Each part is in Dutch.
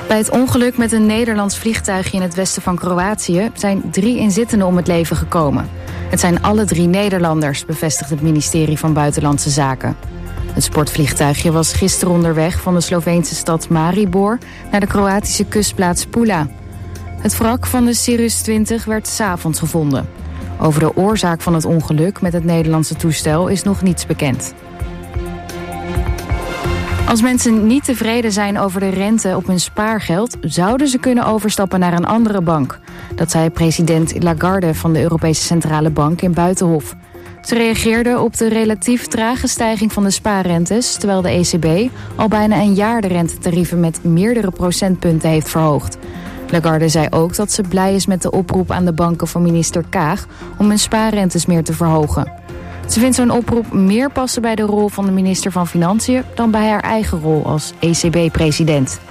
Bij het ongeluk met een Nederlands vliegtuigje in het westen van Kroatië zijn 3 inzittenden om het leven gekomen. Het zijn alle 3 Nederlanders, bevestigt het ministerie van Buitenlandse Zaken. Het sportvliegtuigje was gisteren onderweg van de Sloveense stad Maribor naar de Kroatische kustplaats Pula. Het wrak van de Cirrus 20 werd 's avonds gevonden. Over de oorzaak van het ongeluk met het Nederlandse toestel is nog niets bekend. Als mensen niet tevreden zijn over de rente op hun spaargeld, zouden ze kunnen overstappen naar een andere bank. Dat zei president Lagarde van de Europese Centrale Bank in Buitenhof. Ze reageerde op de relatief trage stijging van de spaarrentes, terwijl de ECB al bijna een jaar de rentetarieven met meerdere procentpunten heeft verhoogd. Lagarde zei ook dat ze blij is met de oproep aan de banken van minister Kaag om hun spaarrentes meer te verhogen. Ze vindt zo'n oproep meer passen bij de rol van de minister van Financiën dan bij haar eigen rol als ECB-president.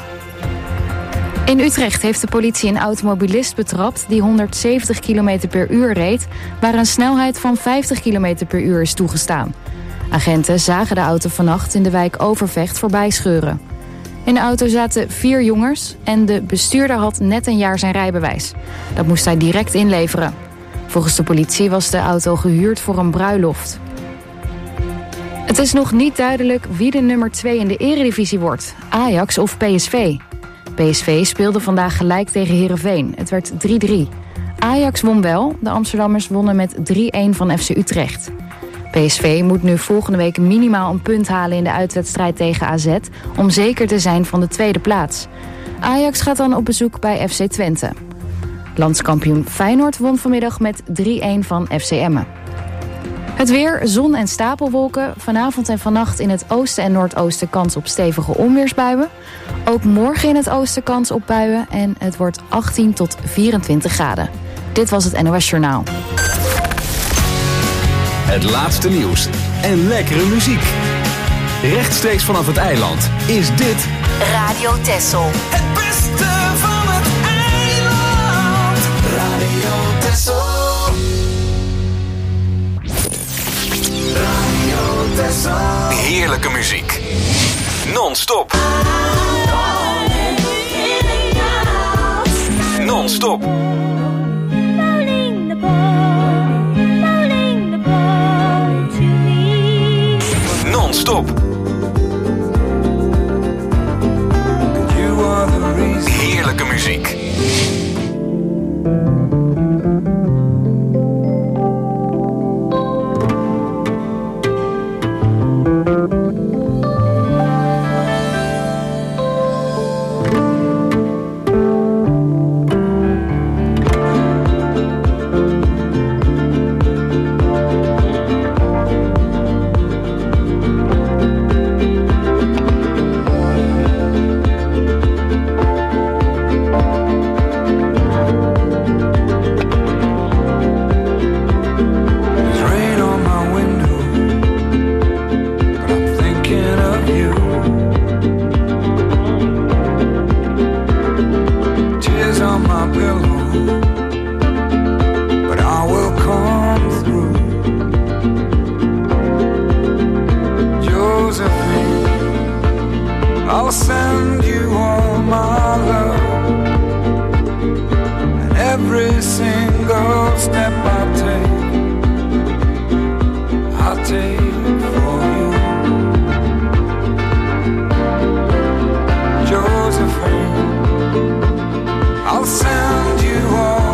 In Utrecht heeft de politie een automobilist betrapt die 170 km per uur reed, waar een snelheid van 50 km per uur is toegestaan. Agenten zagen de auto vannacht in de wijk Overvecht voorbij scheuren. In de auto zaten 4 jongens en de bestuurder had net een jaar zijn rijbewijs. Dat moest hij direct inleveren. Volgens de politie was de auto gehuurd voor een bruiloft. Het is nog niet duidelijk wie de nummer 2 in de eredivisie wordt, Ajax of PSV. PSV speelde vandaag gelijk tegen Heerenveen. Het werd 3-3. Ajax won wel, de Amsterdammers wonnen met 3-1 van FC Utrecht. PSV moet nu volgende week minimaal een punt halen in de uitwedstrijd tegen AZ om zeker te zijn van de tweede plaats. Ajax gaat dan op bezoek bij FC Twente. Landskampioen Feyenoord won vanmiddag met 3-1 van FC Emmen. Het weer, zon en stapelwolken. Vanavond en vannacht in het oosten en noordoosten kans op stevige onweersbuien. Ook morgen in het oosten kans op buien en het wordt 18 tot 24 graden. Dit was het NOS Journaal. Het laatste nieuws en lekkere muziek. Rechtstreeks vanaf het eiland is dit Radio Texel. Het beste van het eiland. Radio Texel. Radio Texel. heerlijke muziek. Non-stop. Non-stop. Non-stop. Heerlijke muziek. I'll send you all my love, and every single step I take for you. Josephine, I'll send you all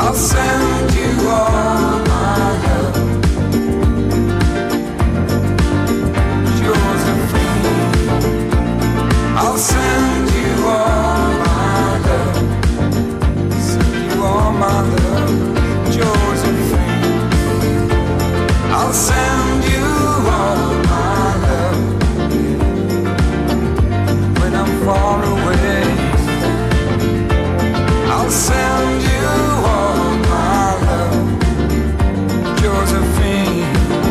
I'll send you all my love. Josephine, I'll send you all my love. Send you all my love. Josephine, I'll send you all my love. When I'm far away, I'll send you all my love, Josephine.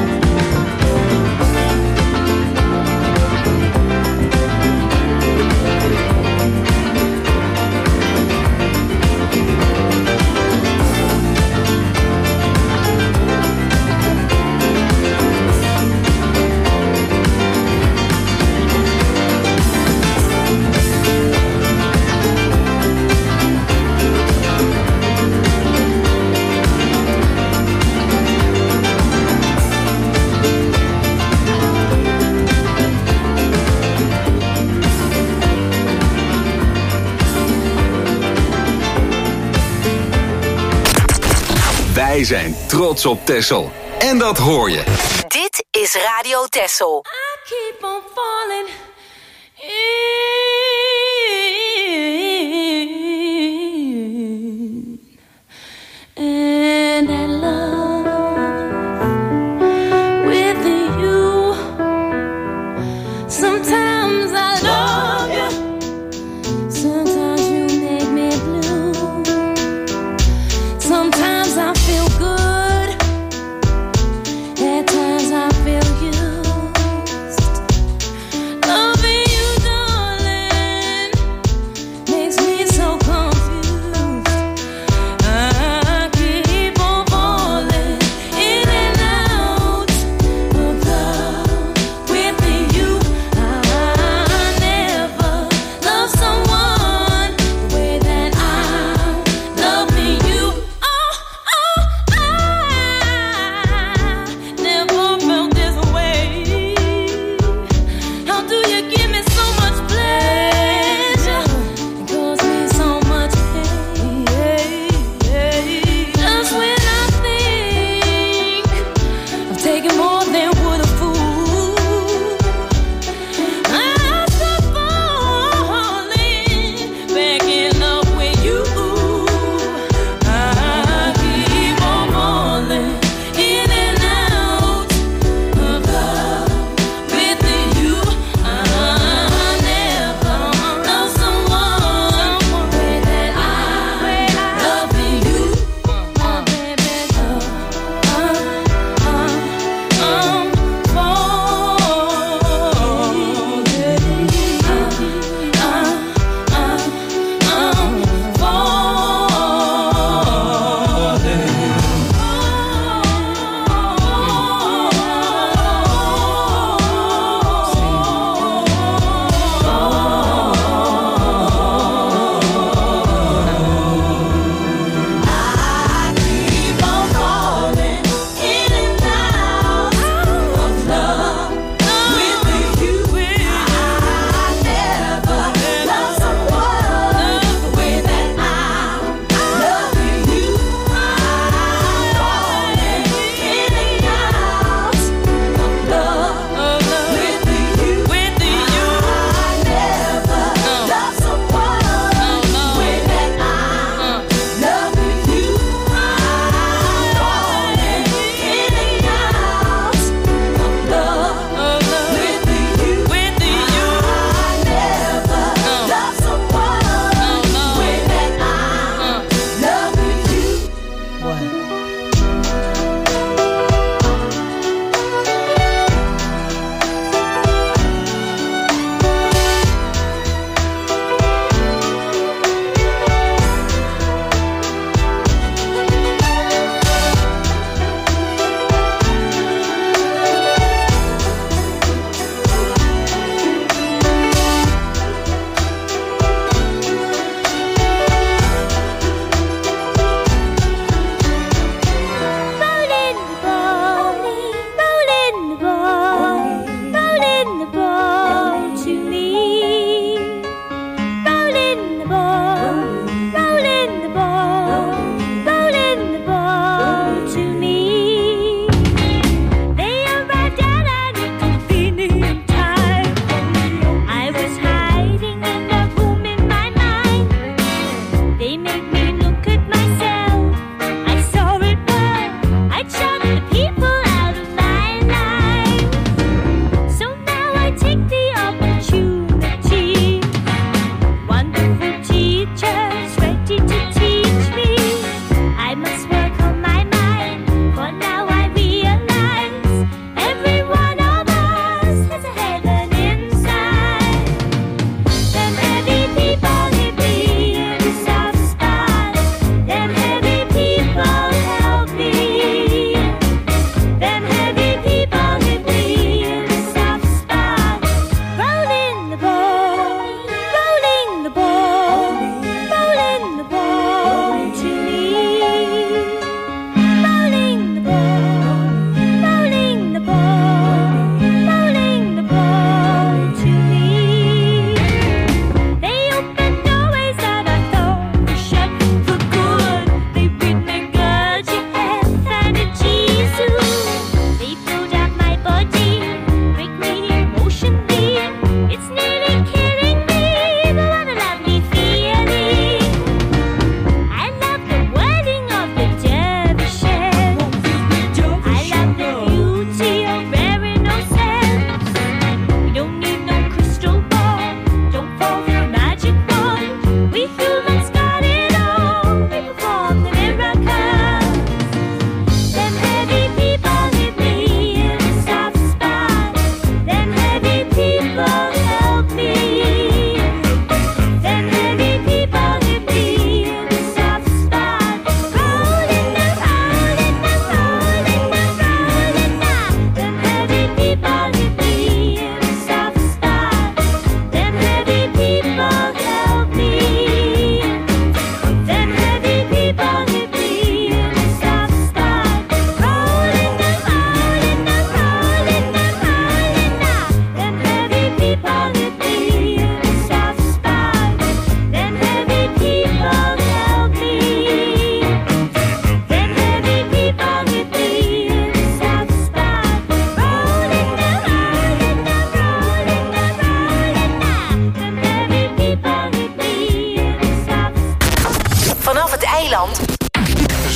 Wij zijn trots op Texel. En dat hoor je. Dit is Radio Texel. I keep on falling in and I love with you. Sometimes I love you, sometimes you make me blue. Sometimes I feel good, at times I feel used.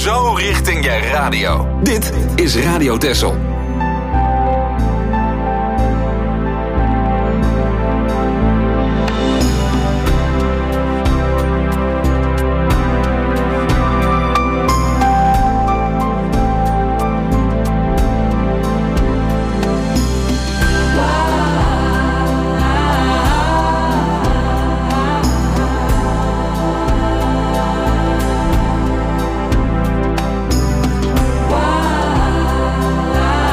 zo richting je radio. Dit is Radio Texel. Wow.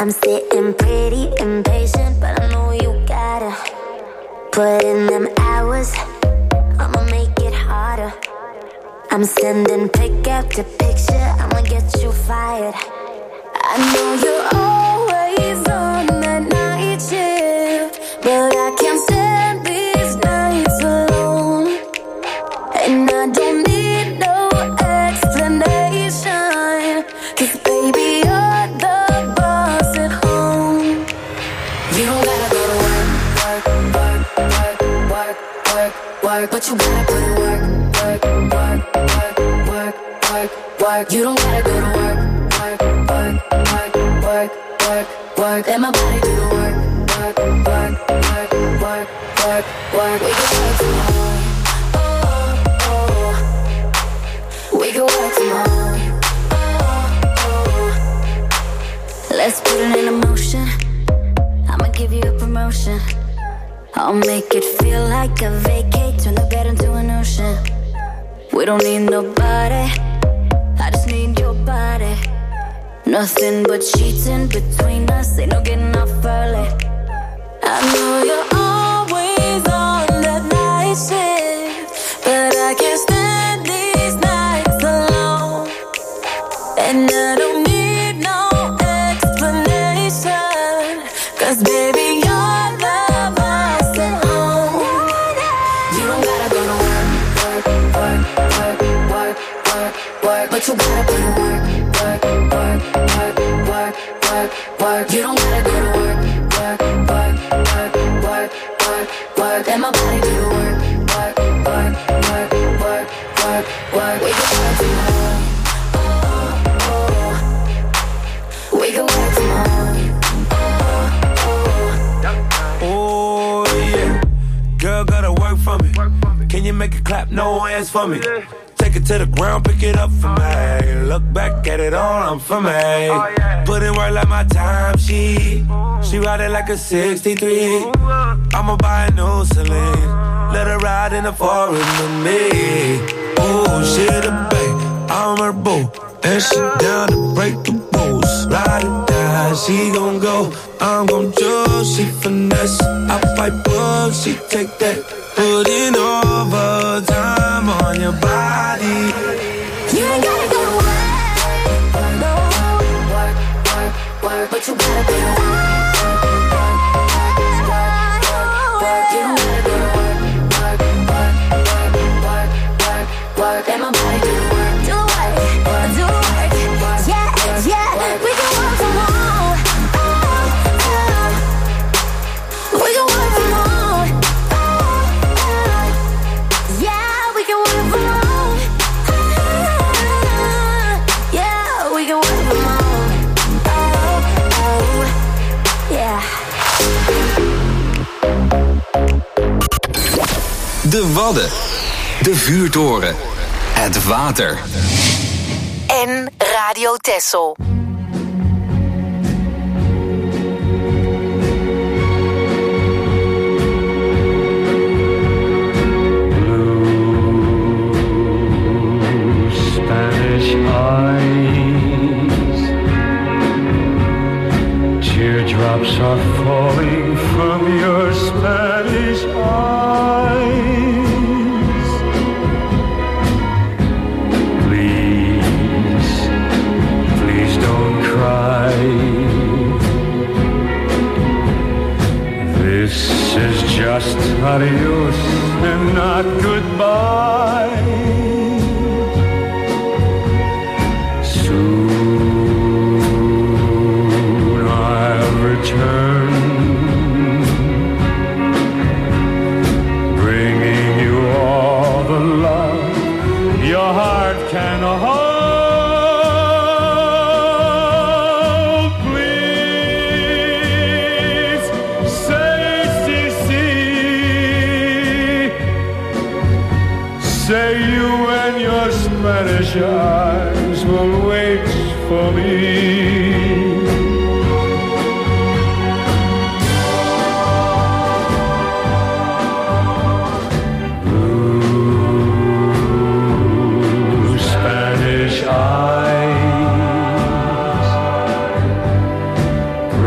I'm sitting pretty impatient, but I know you gotta put in them hours. I'ma make it harder. I'm sending pick after picture, I'ma get you fired. I know you're always on that night shift, but I can't stand these nights alone. And I don't need no explanation, 'cause baby you're the boss at home. You don't gotta go to work, work, work, work, work, work, work, but you gotta put in work, work, work, work, work, work, work. You don't gotta go to work, work, work, work, work, work, work. Let my body do the work, work, work, work, work, work, work. We can work from home, oh, oh. We can work from home, oh, oh. Let's put it in motion. I'ma give you a promotion. I'll make it feel like a vacate, turn the bed into an ocean. We don't need nobody, I just need your body. Nothing but sheets in between us, ain't no getting off early. I know you're always on that night shift, but I can't stand these nights alone. And I don't need no explanation, 'cause baby you're the boss at home. You don't gotta go to work, work, work, work, work, work, work, but you gotta put in work, work, work, work, work, work, work. You don't gotta go to work, work, work, work, work, work, work. Let my body do the work, work, work, work, work, work, work. We can work from home, oh, oh. We can work from home, oh, oh. Oh yeah, girl gotta work for me. Can you make it clap? No hands for me. Take it to the ground, pick it up for me. Look back at it all, I'm for me. Put in work like my time, she ride it like a 63. I'ma buy a new Celine, let her ride in the forest with me. Oh, she the babe, I'm her boo, and she down to break the rules. Ride or die, she gon' go, I'm gon' choose. She finesse, I fight book, she take that. Putting overtime on your body. You ain't gotta go to work, no. Work, work, work, but you gotta be work, work, work, work, work. You don't gotta go to work, work, work, work, work, work, work. Let my body do the work, do work, do work. Yeah, yeah, we can work from home, oh, oh. We can work from home, oh, oh. Yeah, we can work from home, yeah, we can work from home, oh, oh, yeah. De Wadden. De vuurtoren. Het water. En Radio Texel. Spanish eyes, teardrops are falling from your Spanish eyes. Please, please don't cry. This is just adios and not goodbye. Soon I'll return, bringing you all the love your heart can hold. Please say si. Say you and your Spanish eyes will wait for me. Blue Spanish eyes,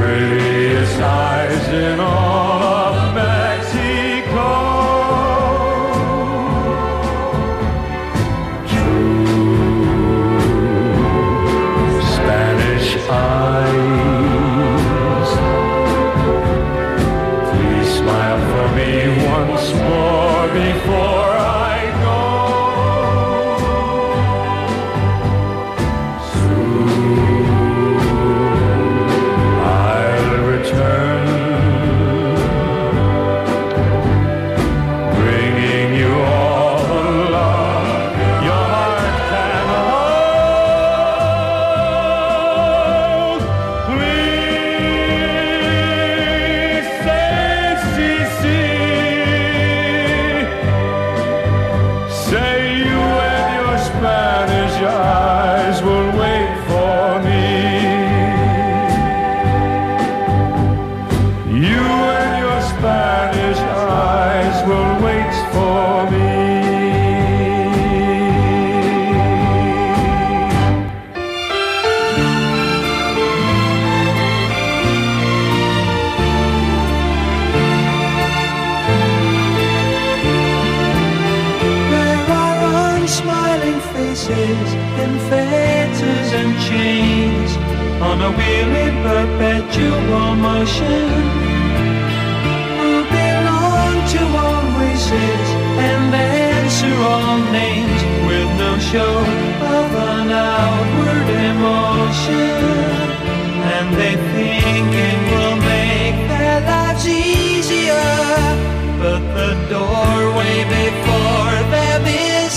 on a wheel in perpetual motion, who belong to all races and answer all names with no show of an outward emotion. And they think it will make their lives easier, but the doorway before them is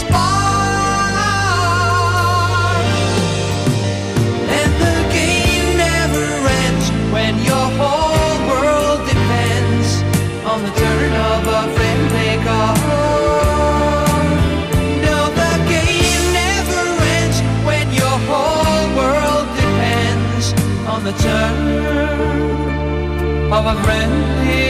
barred. And the game never ends when your whole world depends on the turn of a friendly card. No, the game never ends when your whole world depends on the turn of a friendly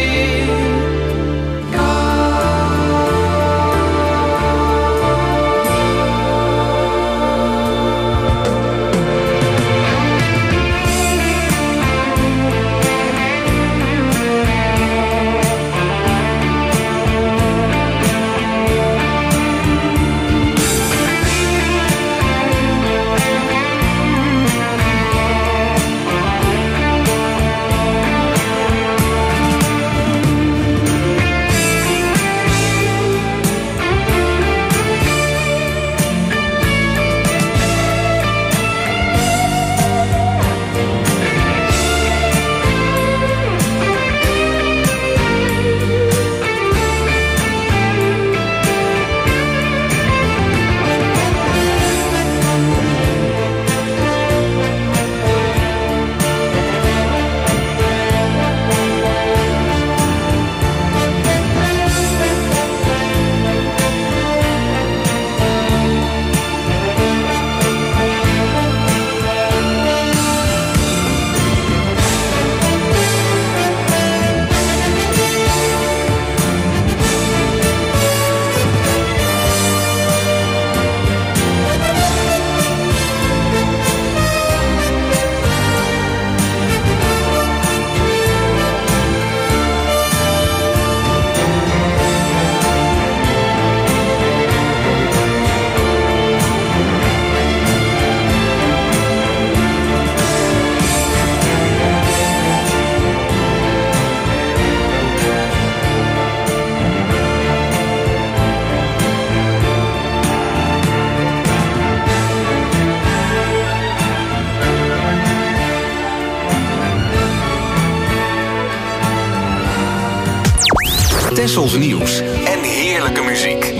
Tessels nieuws en heerlijke muziek.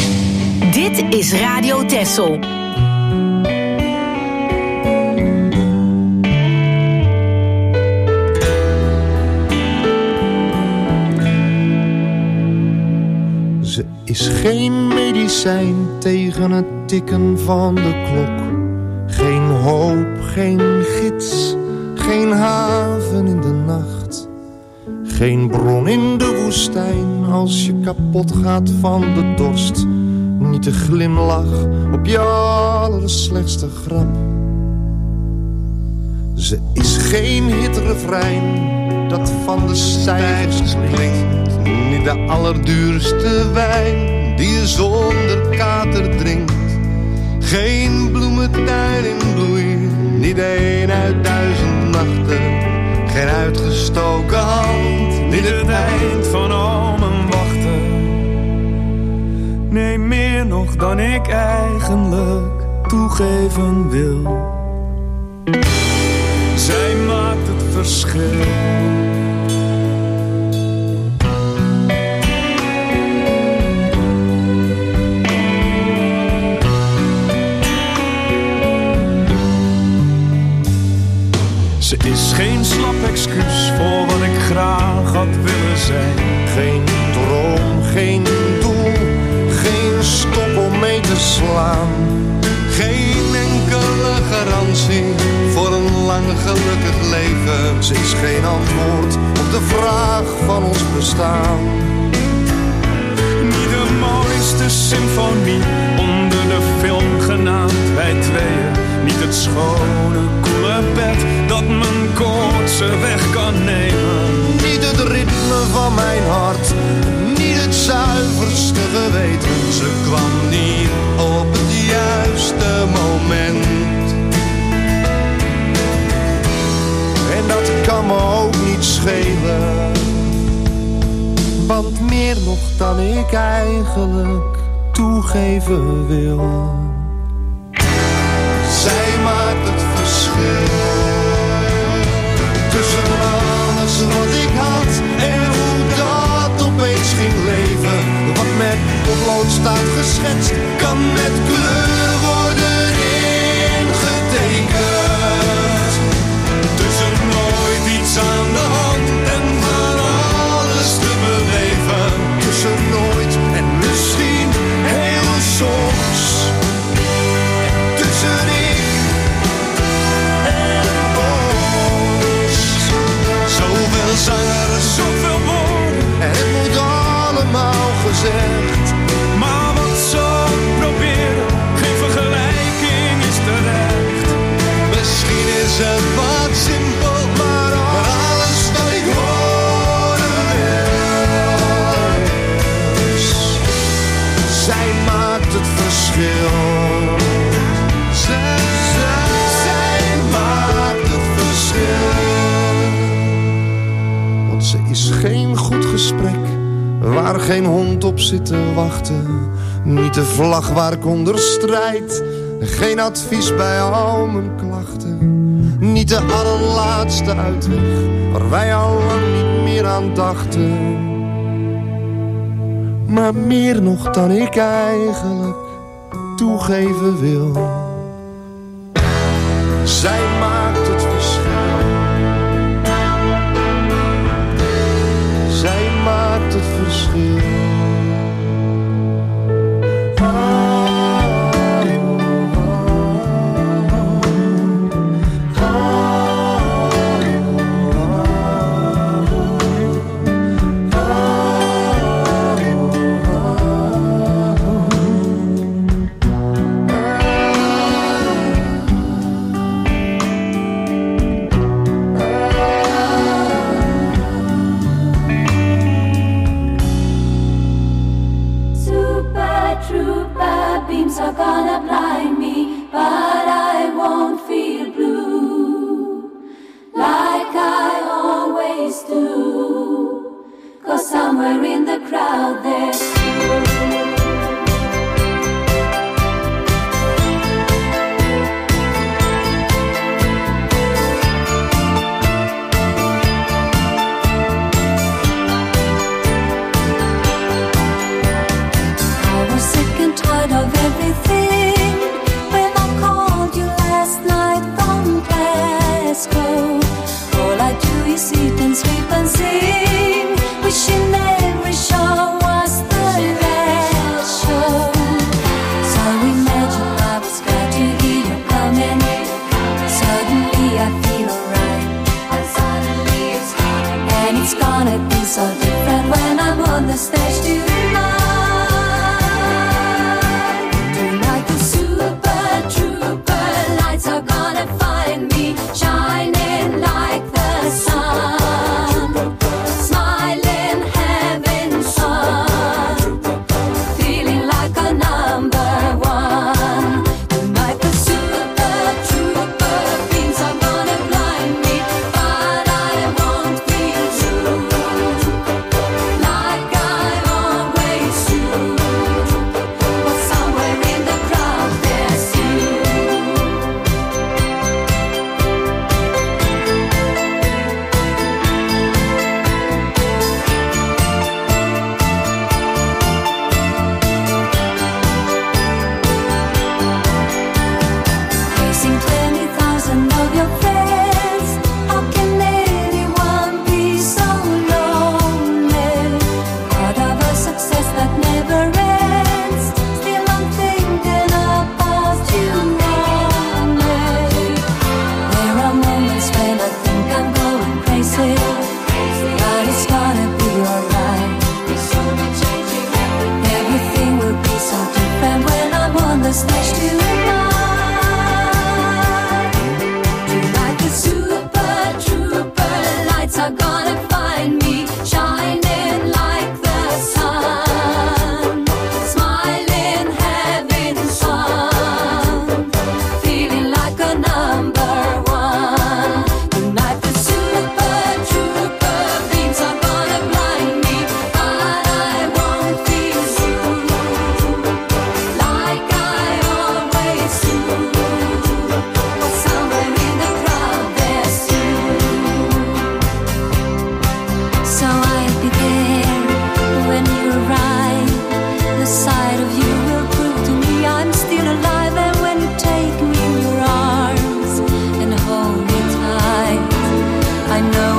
Dit is Radio Tessel. Ze is geen medicijn tegen het tikken van de klok. Geen hoop, geen gids, geen haven in de nacht. Geen bron in de woestijn als je kapot gaat van de dorst. Niet de glimlach op je allerslechtste grap. Ze is geen hitrefrein dat van de stijgers klinkt. Niet de allerduurste wijn die je zonder kater drinkt. Geen bloementuin in bloei, niet een uit 1000 nachten. Geen uitgestoken hand, niet het eind van al mijn wachten. Nee, meer nog dan ik eigenlijk toegeven wil. Zij maakt het verschil. Ze is geen slap excuus voor wat ik graag had willen zijn. Geen droom, geen doel, geen stok om mee te slaan. Geen enkele garantie voor een lang gelukkig leven. Ze is geen antwoord op de vraag van ons bestaan. Niet de mooiste symfonie onder de film genaamd Wij Tweeën. Niet het schone, koele bed dat mijn koortsen weg kan nemen. Niet het ritme van mijn hart, niet het zuiverste geweten. Ze kwam niet op het juiste moment. schelen. Want meer nog dan ik eigenlijk toegeven wil. Zij maakt het verschil. Tussen alles wat ik had en hoe dat opeens ging leven. Wat met potlood staat geschetst, kan met kleur worden ingetekend. Tussen nooit iets aan de hand en van alles te beleven. Tussen nooit en misschien heel soms. Tussen ik en ons. Zoveel zangeren, zoveel woorden. En het moet allemaal gezegd. Maar wat zo proberen, geen vergelijking is terecht. Misschien is het wat simpel, maar alles wat ik horen wil. Zij maakt het verschil. Zij maakt het verschil. Want ze is geen goed gesprek waar geen hond op zit te wachten. Niet de vlag waar ik onder strijd. Geen advies bij al mijn klachten. Niet de allerlaatste uitweg waar wij al lang niet meer aan dachten. Maar meer nog dan ik eigenlijk toegeven wil. Zij maakt het verschil. Zij maakt het verschil. Are gonna blind me, but I won't feel blue like I always do, 'cause somewhere in the crowd there's you. Of everything when I called you last night from Glasgow. All I do is sit and sleep and sing, wishing every show was the last show. So imagine I was glad to hear you coming. Suddenly I feel alright, and suddenly it's coming. And it's gonna be so different when I'm on the stage tonight. Are gonna find me shining like the sun.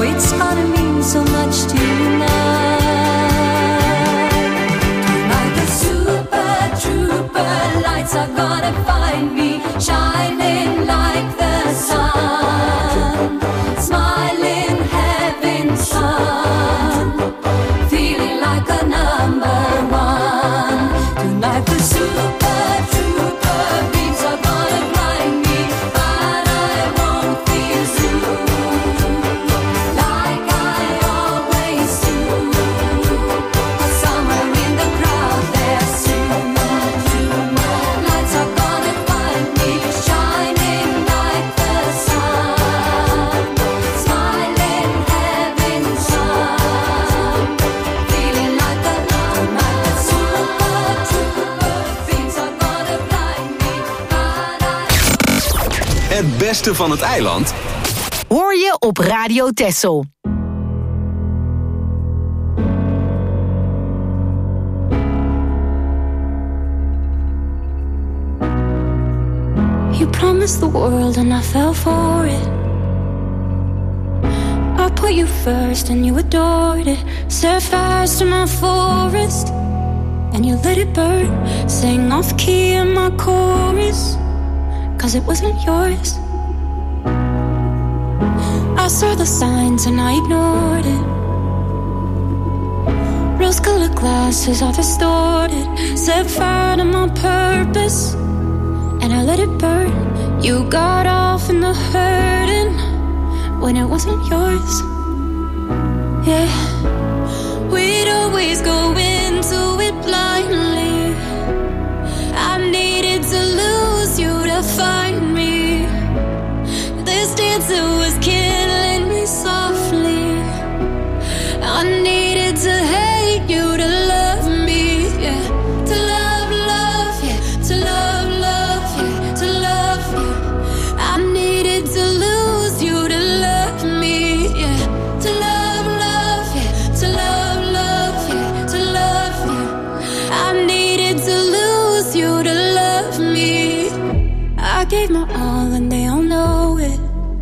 know it's gonna mean so much tonight. Tonight the super trooper lights are gonna find me shining like the sun, smiling having fun, feeling like a number one. Tonight the super trooper beats are gonna blind me, but I won't feel blue like I always do. 'Cause somewhere in the crowd there's soon lights are gonna find me shining like the sun, smiling, having fun, feeling like a tonight the super trooper beats are gonna blind me, but I. Het beste van het eiland Hoor je op Radio Texel. You promised the world and I fell for it. I put you first and you adored it. Set fires to my forest and you let it burn. Sang off key in my chorus, 'cause it wasn't yours. I saw the signs and I ignored it. Rose-colored glasses are distorted. Set fire to my purpose and I let it burn. You got off in the hurting when it wasn't yours. Yeah, we'd always go into it blindly. I needed to lose you to find me. This dancer was killing me softly. I needed to hate you to love me, yeah. To love, yeah. To love, yeah. To love you. I needed to lose you to love me, yeah. To love, yeah. To love, yeah. To love you. I needed to lose you to love me. I gave my all and they all know it.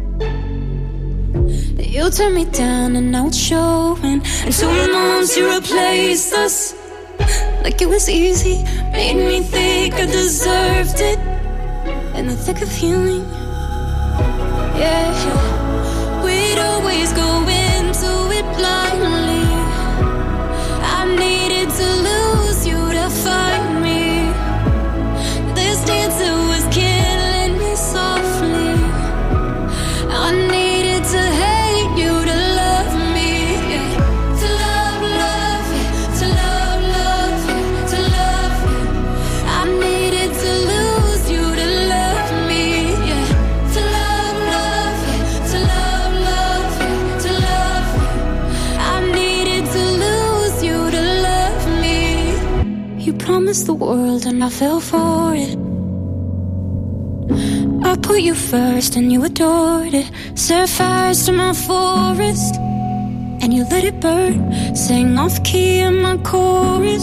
You turned me down and now it's showing. And 2 months you replaced us like it was easy. Made me think I deserved it in the thick of healing. Yeah, we'd always go into it blindly. I needed to lose you to find me. This dancer was killing me softly. I needed to hate you to love me, yeah. To love, yeah. To love, yeah. To love you. I needed to lose you to love me, yeah. To love, yeah. To love, yeah. To love you. I needed to lose you to love me. You promised the world and I fell for it. I put you first and you adored it. Set fires to my forest and you let it burn. Sang off key in my chorus.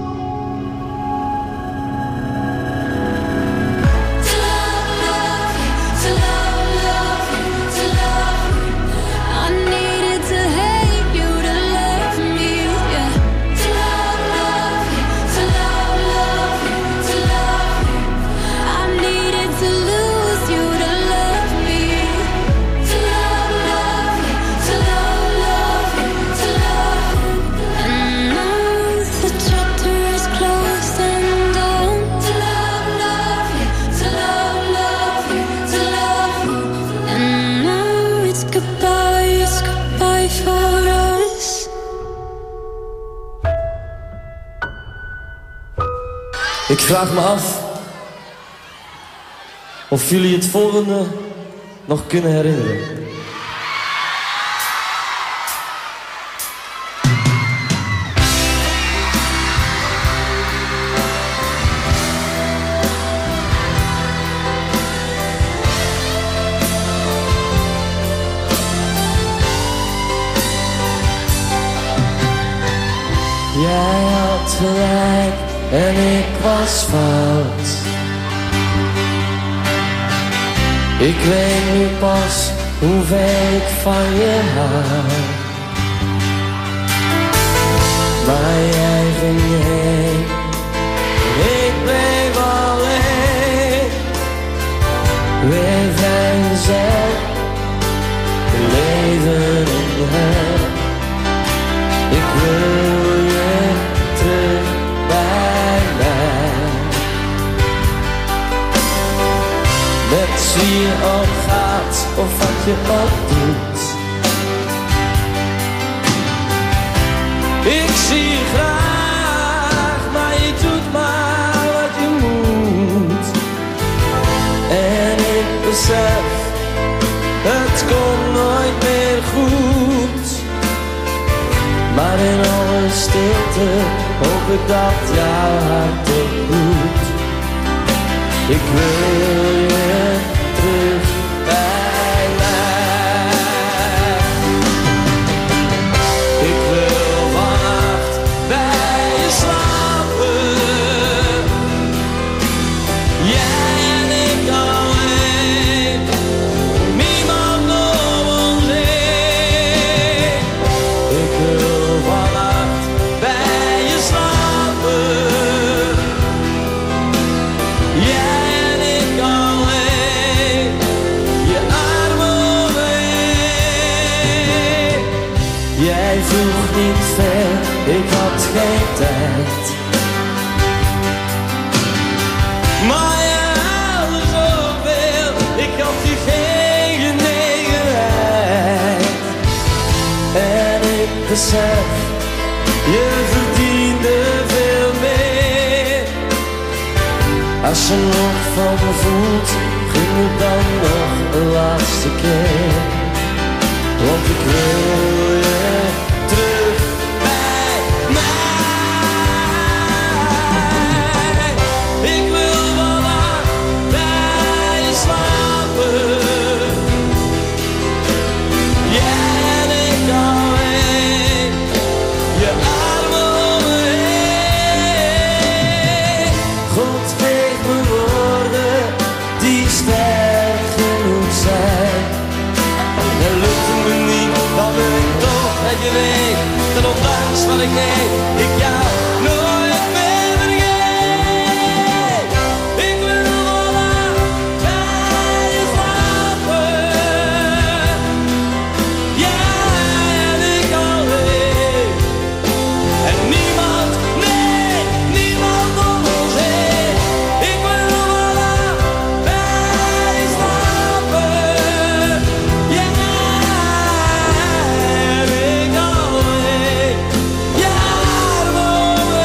To love, to love, to love. I needed to hate you to love me, yeah. To love, to love, to love. I needed to lose you to love me. To love, to love, to love. And now the chapter is closed and done. To love, to love, to love. And now it's goodbye for us. Ik vraag me af of jullie het volgende nog kunnen herinneren. Jij had gelijk en ik was fout. Ik weet nu pas hoeveel ik van je hou. Maar jij ging heen, ik bleef alleen. Weer vrijgezel, leven in haar. Ik wil je terug bij mij. Met wie je ook gaat of wat je ook doet. Ik zie je graag, maar je doet maar wat je moet. En ik besef, het komt nooit meer goed. Maar in alle stilte hoop ik dat jouw hart het doet. Ik wil je terug bij mij. Ik wil vannacht bij je slapen. Jij en ik alleen. Niemand om ons heen. Ik wil vannacht bij je slapen. Jij en ik alleen. Je armen om me heen. Jij vroeg niet ver, ik had geen tijd. Maar je haalde zoveel, ik had je geen genegenheid. En ik besef, je verdiende veel meer. Als je nog van me voelt, gun me dan nog een laatste keer. Want ik wil je terug bij mij. Ik wil vannacht bij je slapen. Jij en ik alleen. Je armen om me heen. God geeft me woorden die sterk genoeg zijn. En lukt het me niet, dan wil ik toch dat je weet. Dat ondanks wat ik deed, ik jou nooit meer vergeet. Ik wil vannacht bij je slapen. Jij en ik alleen. En niemand, nee, niemand om ons heen. Ik wil vannacht bij je slapen. Jij en ik alleen. Je armen om me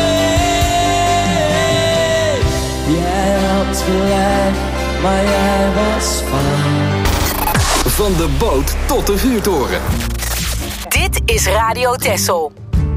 heen. Jij had gelijk, maar jij was fout. Van de boot tot de vuurtoren. Dit is Radio Texel.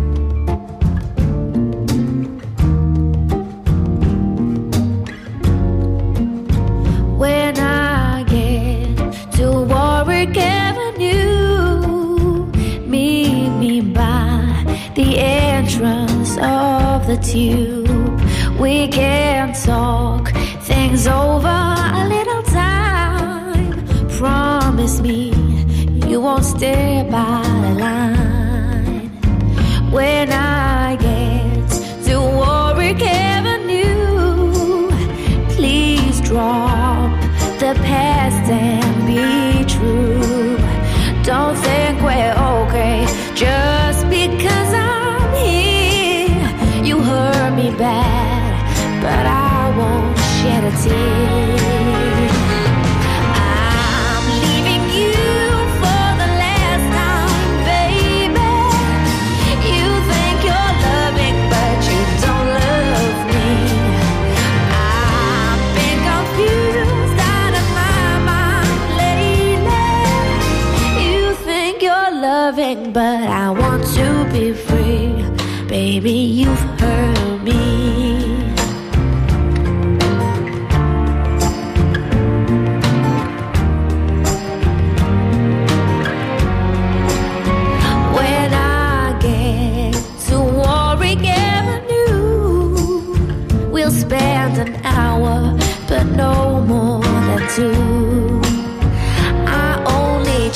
When I get to Warwick Avenue, meet me by the entrance of the tube. We can talk things over a little time. Promise me you won't stay by the line. When I get to Warwick Avenue, please drop the past and be true. Don't think we're okay just because I'm here. You hurt me bad, but I won't shed a tear. I'm leaving you for the last time, baby. You think you're loving, but you don't love me. I've been confused out of my mind lately. You think you're loving, but I want to be free. Baby, you've hurt me. When I get to Warwick Avenue, we'll spend an hour, but no more than two. I only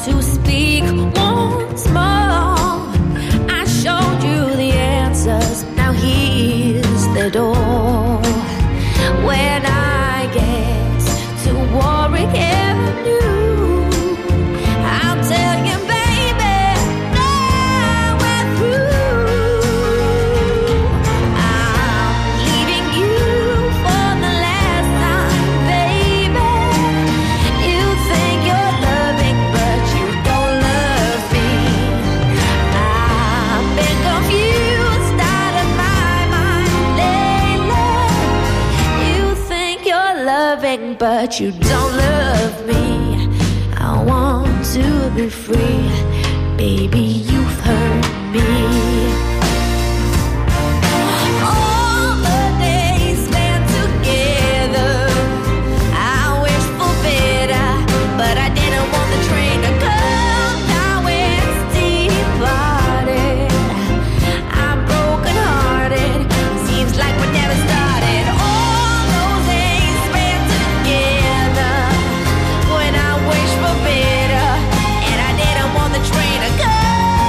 to speak once more. I showed you the answers, now here's the door. When I get to Warwick Avenue, I'll tell you, baby, now we're through. I'm leaving you for the last time, baby. You think you're loving, but you don't love me. I've been confused out of my mind lately. You think you're loving, but you don't love me. I want to be free, baby, you've hurt me. All the days spent together, I wish for better, but I didn't want the train to come. Now it's departed. I'm broken hearted, seems like we never started. All those days spent together, when I wish for better, and I didn't want the train to go.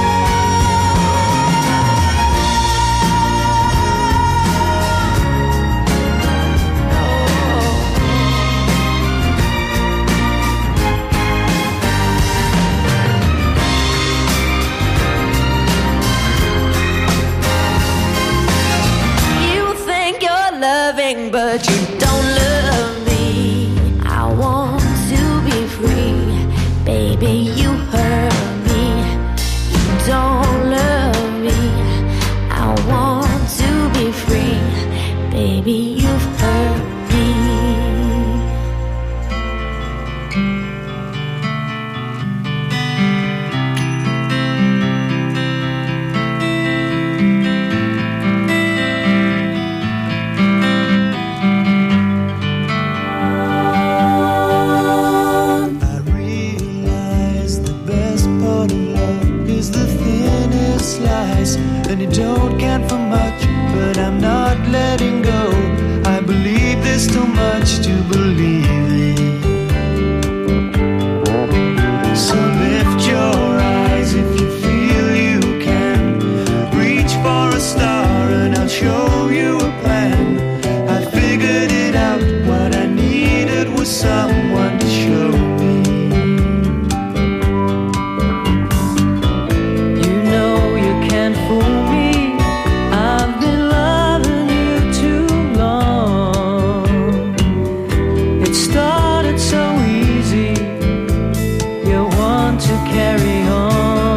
You think you're loving, but you don't love me. I want to be free, baby, you hurt me. You don't love me. I want to be free, baby, you've hurt me. I realize the best part of love is the thinnest slice, and you don't count for much, but I'm not letting go. I believe there's too much to believe in. So lift your eyes if you feel you can. Reach for a star and I'll show you a plan. I figured it out, what I needed was someone to show me. You know you can't fool me. I've been loving you too long. It started so easy. You want to carry on.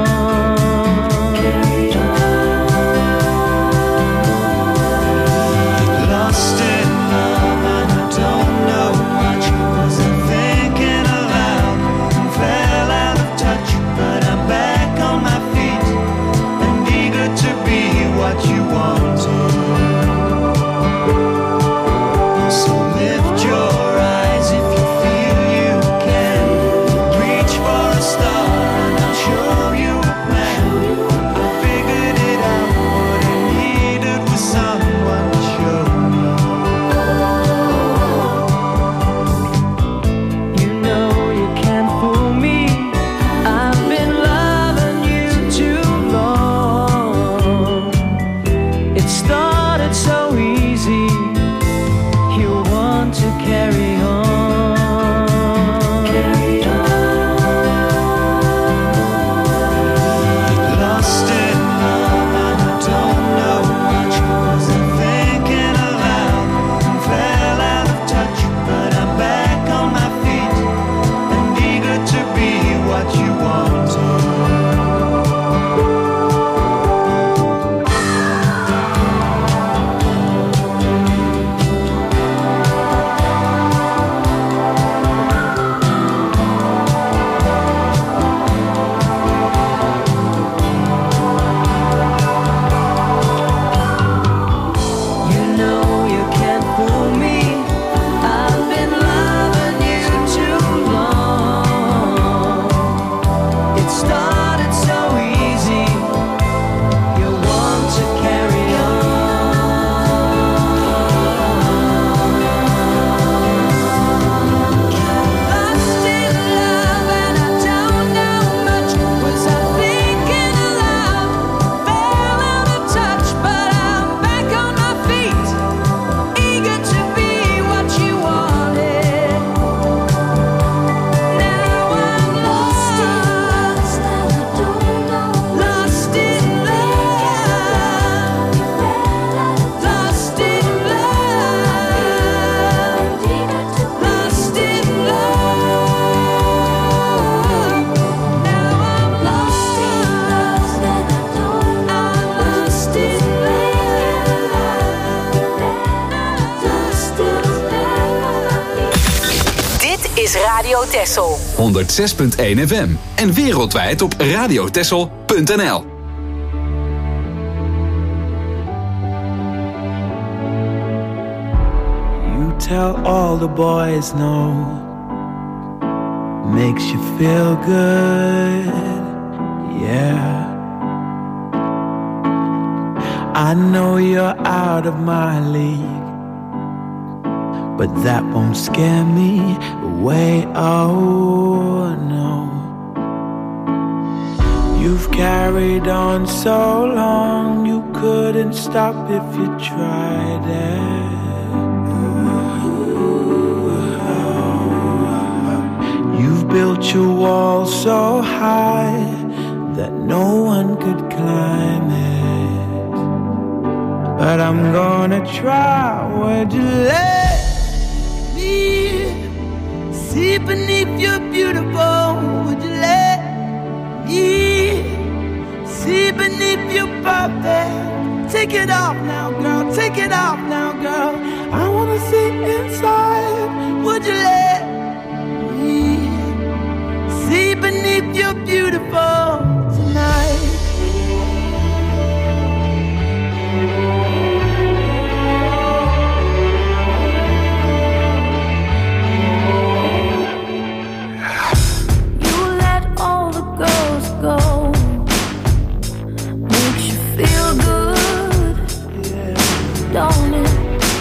Lost in love and I don't know much. Wasn't thinking aloud and fell out of touch. But I'm back on my feet and eager to be what you wanted. So lift your eyes if you feel you can. Reach for a star and I'll show you a plan. I figured it out, what I needed was someone to show me. You know you can't fool me. I've been loving you too long. It started so easy. You want to carry on. Lost in love and I don't know much. Wasn't thinking aloud and fell out of touch. But I'm back on my feet and eager to be what you wanted. You know you can't fool me. I've been loving you too long. It started so easy. You want to carry on. Lost in love and I don't know Texel. 106.1 FM. En wereldwijd op radiotexel.nl. You tell all the boys no. Makes you feel good. Yeah. I know you're out of my league, but that won't scare me away, oh no. You've carried on so long, you couldn't stop if you tried it. You've built your wall so high that no one could climb it. But I'm gonna try. Would you let me see beneath your beautiful? Would you let me see beneath your perfect? Take it off now, girl. Take it off now, girl. I wanna see inside. Would you let me see beneath your beautiful tonight? Go. Makes you feel good, don't it?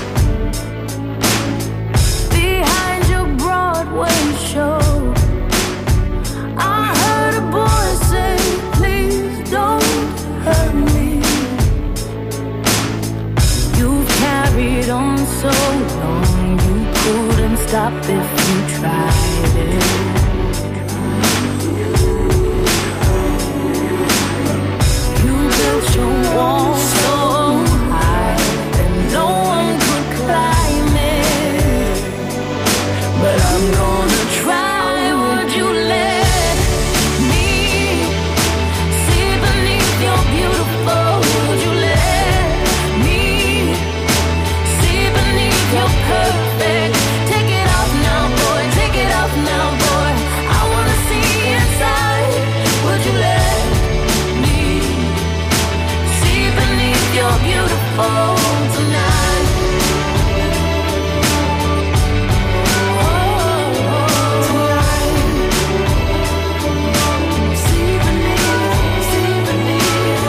Behind your Broadway show, I heard a boy say, please don't hurt me. You've carried on so long, you couldn't stop if you tried it. Your wall so high that no one could climb it. But I'm gonna try. Would you let me see beneath your beautiful? Would you let me see beneath your perfect? Take it off now, boy. Take it off now, boy. I wanna see inside. Would you let you're beautiful tonight. Oh, tonight. See beneath, see beneath.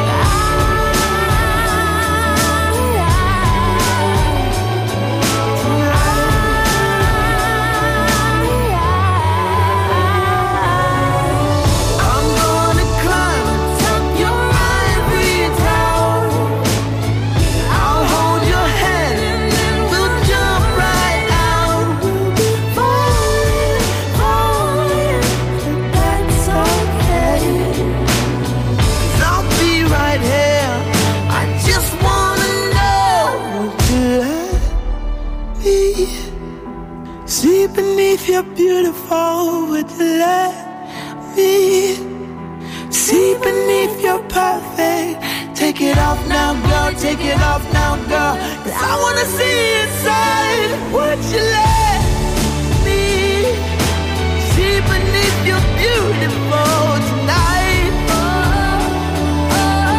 I'm gonna climb atop your ivory tower. I'll hold your hand and then we'll jump right out. We'll be falling, falling, that's okay. 'Cause I'll be right here. I just wanna know, would you let me see beneath your beautiful? Would you let me see beneath your perfect? Take it off now, girl. Take it off now, girl. 'Cause I wanna see inside. Would you let me see beneath your beautiful tonight? Oh,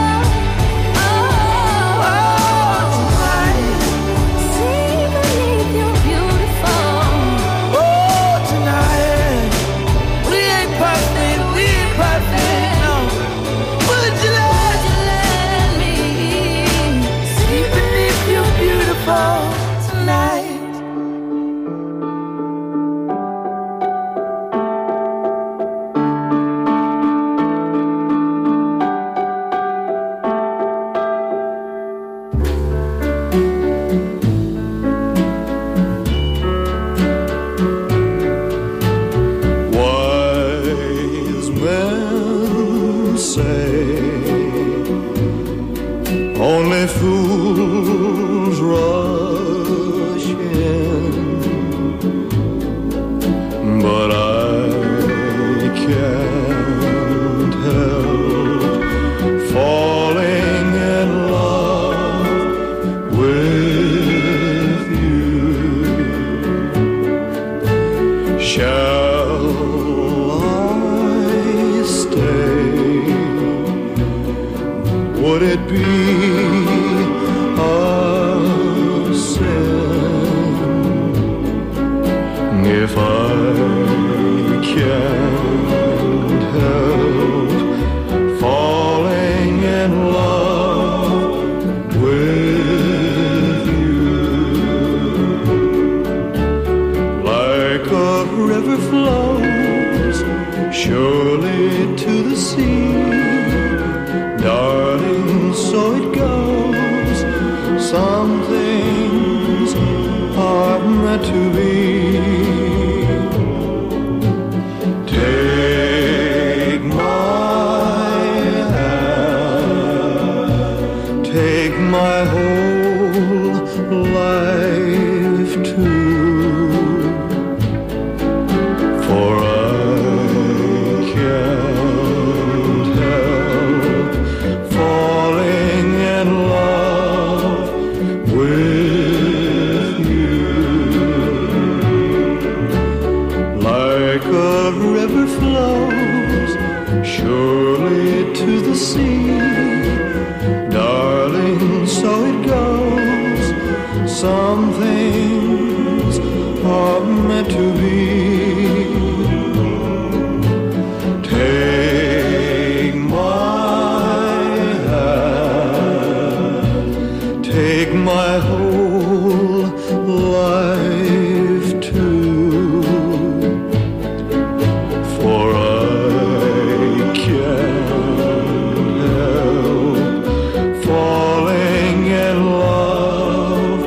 tonight. See beneath your beautiful. Oh, tonight. We ain't perfect. We ain't perfect. No. Would you let me see beneath your beautiful tonight? Wise men say only fools rush in, but I can't help falling in love with you. Shall stay? Would it be a sin if I can't help falling in love with you? Like a river flows surely to the sea, darling, so it goes. Some things are meant to be. Take my hand, take my whole life too, for I can't help falling in love with you. Like a river flows surely to the sea, darling, so it goes. Some things are meant to be. Take my hand, take my whole life too, for I can't help falling in love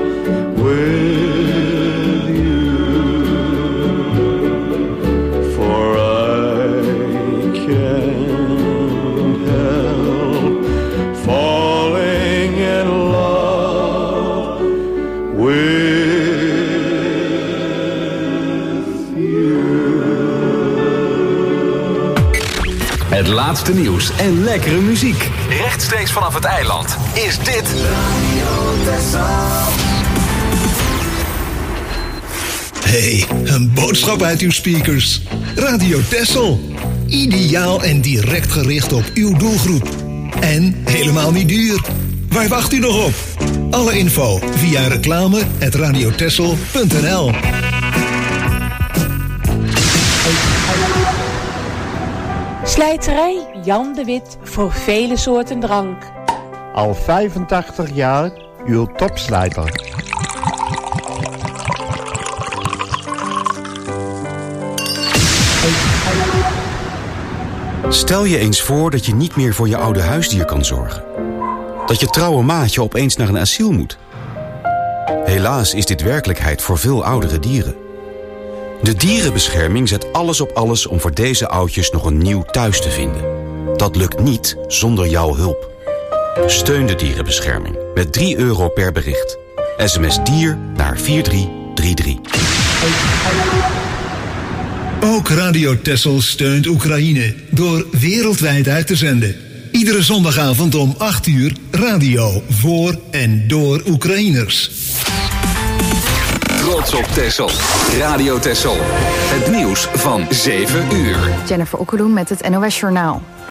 with you, for I can't help falling in love with you. Het laatste nieuws en lekkere muziek. Rechtstreeks vanaf het eiland is dit Hey, een boodschap uit uw speakers. Radio Texel. Ideaal en direct gericht op uw doelgroep. En helemaal niet duur. Waar wacht u nog op? Alle info via reclame@radiotexel.nl. Slijterij Jan de Wit voor vele soorten drank. Al 85 jaar uw topslijter. Stel je eens voor dat je niet meer voor je oude huisdier kan zorgen. Dat je trouwe maatje opeens naar een asiel moet. Helaas is dit werkelijkheid voor veel oudere dieren. De dierenbescherming zet alles op alles om voor deze oudjes nog een nieuw thuis te vinden. Dat lukt niet zonder jouw hulp. Steun de dierenbescherming met €3 per bericht. SMS dier naar 4333. Ook Radio Texel steunt Oekraïne door wereldwijd uit te zenden. Iedere zondagavond om 8 uur radio voor en door Oekraïners. Trots op Texel. Radio Texel. Het nieuws van 7 uur. Jennifer Okkeloen met het NOS Journaal.